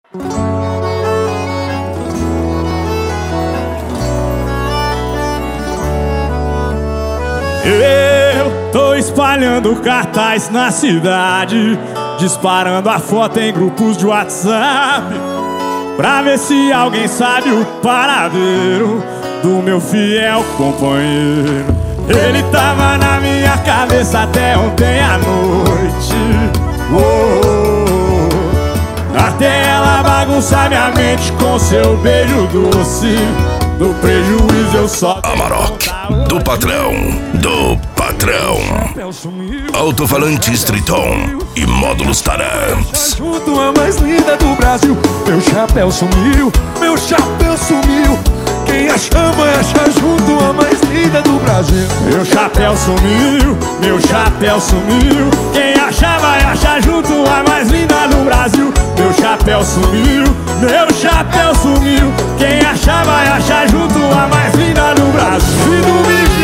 Eu tô espalhando cartaz na cidade, disparando a foto em grupos de WhatsApp, pra ver se alguém sabe o paradeiro do meu fiel companheiro. Ele tava na minha cabeça até ontem à noite, até ela bagunçar minha mente com seu beijo doce. No prejuízo eu só Amarok, do patrão, alto-falante Triton e módulos Tarantes. Junto a mais linda do Brasil, meu chapéu sumiu, meu chapéu sumiu. Quem a chama acha junto a mais linda do Brasil. Meu chapéu sumiu, meu chapéu sumiu. Quem achar vai achar junto a mais linda do Brasil. Meu chapéu sumiu, meu chapéu sumiu. Quem achar vai achar junto a mais linda do Brasil. E no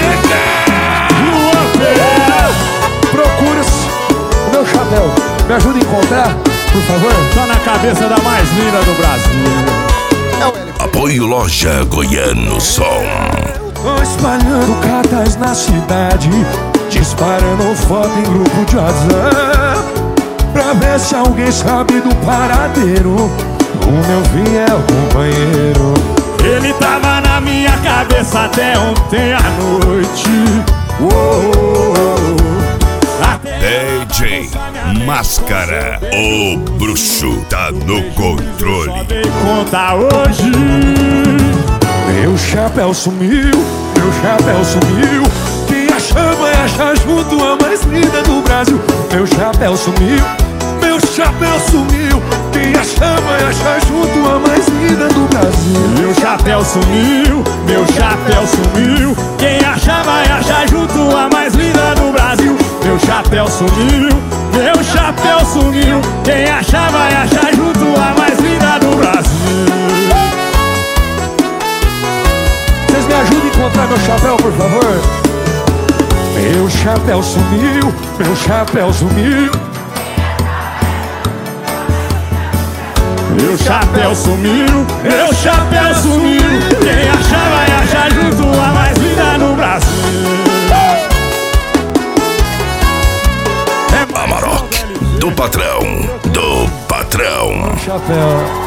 procura-se o meu chapéu. Me ajuda a encontrar, por favor. Tá na cabeça da mais linda do Brasil. Apoio Loja Goiano Som. Tô espalhando cartaz na cidade, disparando foto em grupo de WhatsApp, pra ver se alguém sabe do paradeiro o meu fiel companheiro. Ele tava na minha cabeça até ontem à noite. DJ Máscara, o bruxo tá no controle. Conta hoje. Meu chapéu sumiu, meu chapéu sumiu. Quem a chama é achar junto a mais linda do Brasil. Meu chapéu sumiu, meu chapéu sumiu. Quem a chama é achar junto a mais linda do Brasil. Meu chapéu sumiu, meu chapéu sumiu. Quem achar vai achar junto a mais linda do Brasil. Meu chapéu sumiu, meu chapéu sumiu. Quem achar vai achar junto a mais linda do Brasil. Vocês me ajudem a encontrar meu chapéu, por favor. Meu chapéu sumiu, meu chapéu sumiu. Meu chapéu sumiu, meu chapéu sumiu. Quem achar vai achar junto a mais linda do Brasil. Amarok, do patrão. Chapéu.